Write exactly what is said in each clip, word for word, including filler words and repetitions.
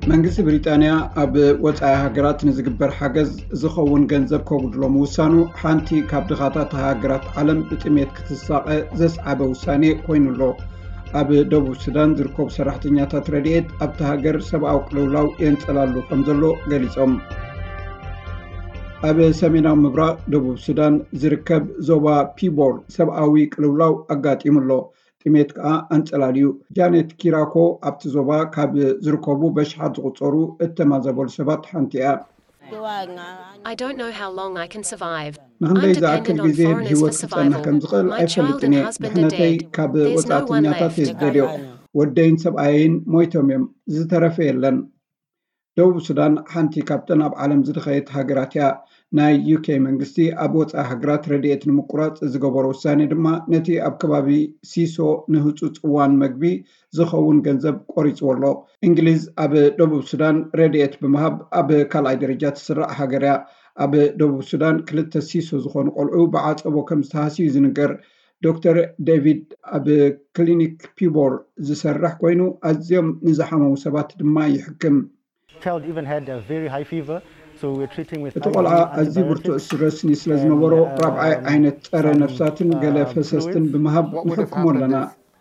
መንግስቲ ብሪጣንያ ኣብ ወፃኢ ሃገራት ንዝግበር ሓገዝ ዝኸውን ገንዘብ ከጉድሎ ምውሳኑ ሓንቲ ካብ ድኻታት ሃገራት ዓለም ብጥሜት ክትሳቀ ዘስዓበ ውሳኔ ኮይኑሎ። ኣብ ደቡብ ሱዳን ዝርከቡ ሰራሕተኛታት ረድኤት ኣብቲ ሃገር ሰብኣዊ ቅልውላው የንጸላሉ ከም ዘሎ ገሊጾም። ኣብ ሰሜናዊ ምብራቕ ደቡብ ሱዳን ዝርከብ ዞባ ፒቦር ሰብኣዊ ቅልውላው ኣጋጢሙሎ። ጥሜት ከዓ አንጸላልዩ። ጃኔት ኪራኮ ኣብቲ ዞባ ካብ ዝርከቡ በሽሓት ዝቁፀሩ እተማዘበሉ ሰባት ሓንቲ እያ። I don't know how long I can survive. ንክንደይ ዝኣክል ግዜ ብሂወት ክጸንሕ ከም ዝኽእል ኣይፈልጥን እየ። ድሕነተይ ካብ ወፃእተኛታት እየ ዝደልዮ። ወደይን ሰብኣየይን ሞይቶም እዮም፣ ዝተረፈ የለን። ደቡብ ሱዳን ሓንቲ ካብተን ኣብ ዓለም ዝድኸየት ሃገራት እያ። ናይ ዩኬ መንግስቲ ኣብ ወፃኢ ሃገራት ረድኤት ንምቁራፅ ዝገበሮ ውሳኔ ድማ ነቲ ኣብ ከባቢ ሲሶ ንህፁፅ እዋን መግቢ ዝኸውን ገንዘብ ቆሪፅዎ ኣሎ። እንግሊዝ ኣብ ደቡብ ሱዳን ረድኤት ብምሃብ ኣብ ካልኣይ ደረጃ ትስራዕ ሃገር እያ። ኣብ ደቡብ ሱዳን ክልተ ሲሶ ዝኾኑ ቆልዑ ብዓፀቦ ከም ዝተሃስዩ ዝንገር ዶክተር ዴቪድ ኣብ ክሊኒክ ፒቦር ዝሰርሕ ኮይኑ ኣዝዮም ንዝሓመሙ ሰባት ድማ ይሕክም። እቲ ቆልዓ ኣዝዩ ብርቱዕ ረስኒ ስለ ዝነበሮ ራብዓይ ዓይነት ፀረ ነፍሳትን ገለ ፈሰስትን ብምሃብ ንሕክሞ ኣለና።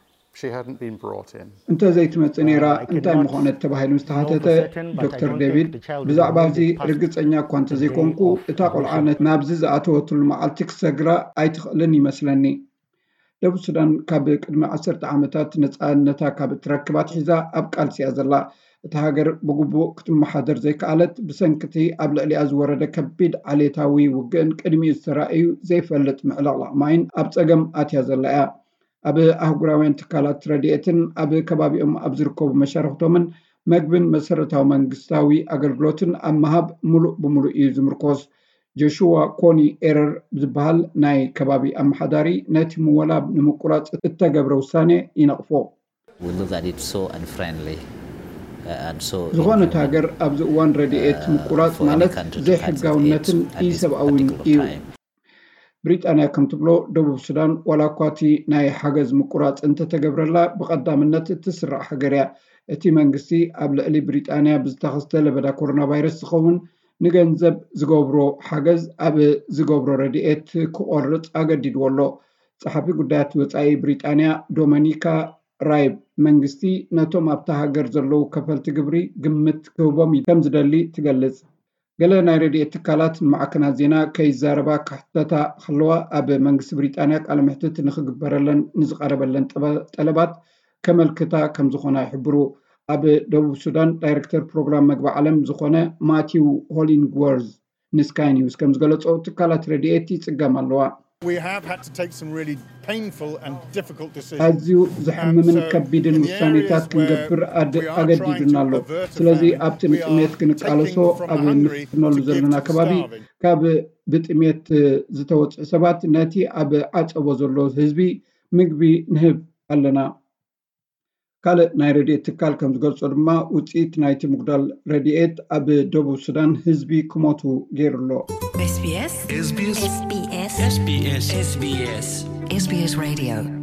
እንተዘይትመፅእ ነይራ እንታይ ምኾነት ተባሂሉ ዝተሓተተ ዶክተር ዴቪድ ብዛዕባ እዚ ርግፀኛ እኳ እንተዘይኮንኩ እታ ቆልዓ ናብዚ ዝኣተወትሉ መዓልቲ ክሰግራ ኣይትኽእልን ይመስለኒ። ደቡብ ሱዳን ካብ ቅድሚ ዓሰርተ ዓመታት ነፃነታ ካብ እትረክባ ሒዛ ኣብ ቃልሲ እያ ዘላ። እቲ ሃገር ብግቡእ ክትመሓደር ዘይከኣለት ብሰንኪቲ ኣብ ልዕሊኣ ዝወረደ ከቢድ ዓሌታዊ ውግእን ቅድሚኡ ዝተራእዩ ዘይፈልጥ ምዕልቕላቕ ማይን ኣብ ፀገም ኣትያ ዘላ እያ። ኣብ ኣህጉራውያን ትካላት ረድኤትን ኣብ ከባቢኦም ኣብ ዝርከቡ መሻርክቶምን መግብን መሰረታዊ መንግስታዊ ኣገልግሎትን ኣብ ምሃብ ሙሉእ ብምሉእ እዩ ዝምርኮስ። ጆሹዋ ኮኒ ኤረር ዝበሃል ናይ ከባቢ ኣመሓዳሪ ነቲ ምወላብ ንምቁራፅ እተገብረ ውሳኔ ይነቕፎ። ዝኾነት ሃገር ኣብዚ እዋን ረድኤት ምቁራፅ ማለት ዘይሕጋውነትን ኢሰብኣውን እዩ። ብሪጣንያ ከም ትብሎ ደቡብ ሱዳን ዋላ እኳ እቲ ናይ ሓገዝ ምቁራፅ እንተተገብረላ ብቐዳምነት እትስራዕ ሃገር እያ። እቲ መንግስቲ ኣብ ልዕሊ ብሪጣንያ ብዝተኸስተ ለበዳ ኮሮና ቫይረስ ዝኸውን ንገንዘብ ዝገብሮ ሓገዝ ኣብ ዝገብሮ ረድኤት ክቆርፅ ኣገዲድዎ ኣሎ። ፀሓፊ ጉዳያት ወፃኢ ብሪጣንያ ዶሚኒካ ራይብ መንግስቲ ነቶም ኣብታ ሃገር ዘለው ከፈልቲ ግብሪ ግምት ክህቦም ከም ዝደሊ ትገልጽ። ገለ ናይ ረድኤት ትካላት ንማዕከናት ዜና ከይዛረባ ካሕተታ ከለዋ ኣብ መንግስቲ ብሪጣንያ ቃለ መሕትት ንክግበረለን ንዝቀረበለን ጠለባት ከመልክታ ከም ዝኾና ይሕብሩ። ኣብ ደቡብ ሱዳን ዳይሬክተር ፕሮግራም መግቢ ዓለም ዝኾነ ማቲው ሆሊንግወርዝ ንስካይ ኒውስ ከም ዝገለጾ ትካላት ረድኤት ይጽገም ኣለዋ። ኣዝዩ ዝሕምምን ከቢድን ውሳኔታት ክንገብር ኣገዲዱና ኣሎ። ስለዚ ኣብቲ ንጥሜት ክንቃለሶ ኣብ ንፍትነሉ ዘለና ከባቢ ካብ ብጥሜት ዝተወፅኡ ሰባት ነቲ ኣብ ዓፀቦ ዘሎ ህዝቢ ምግቢ ንህብ ኣለና። ካልእ ናይ ረድኤት ትካል ከም ዝገልጾ ድማ ውፅኢት ናይቲ ምጉዳል ረድኤት ኣብ ደቡብ ሱዳን ህዝቢ ክሞቱ ገይሩሎ። ኤስ ቢ ኤስ ኤስ ቢ ኤስ ኤስ ቢ ኤስ ኤስ ቢ ኤስ Radio